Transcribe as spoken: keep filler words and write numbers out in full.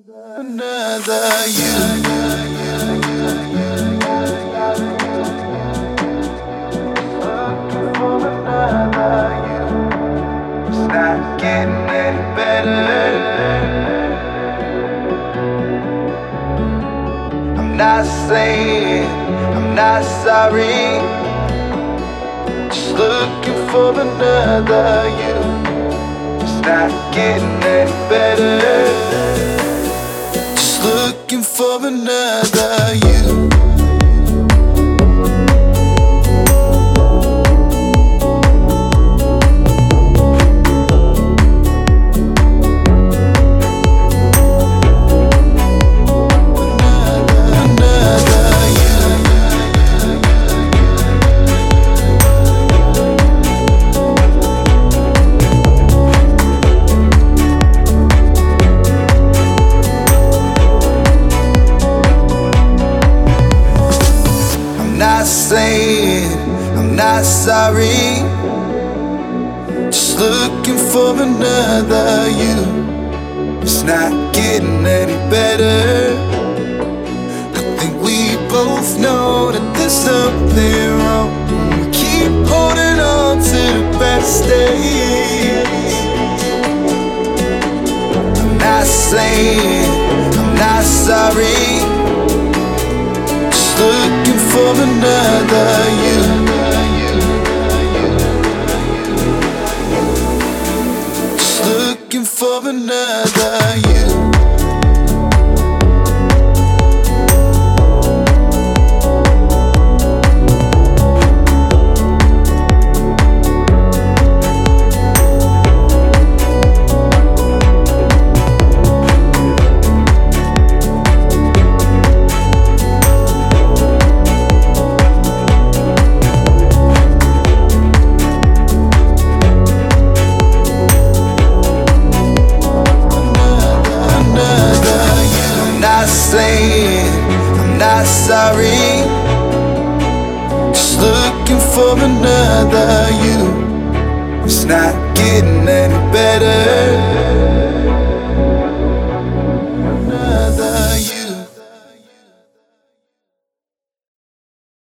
Another you. Looking for another you. It's not getting any better. I'm not saying I'm not sorry. Just looking for another you. It's not getting any better. Looking for another you. Not saying I'm not sorry. Just looking for another you. It's not getting any better. I think we both know that there's something wrong. We keep holding on to the best days. I'm not saying I'm not sorry. Looking for another you. Just looking for another you. Saying I'm not sorry. Just looking for another you. It's not getting any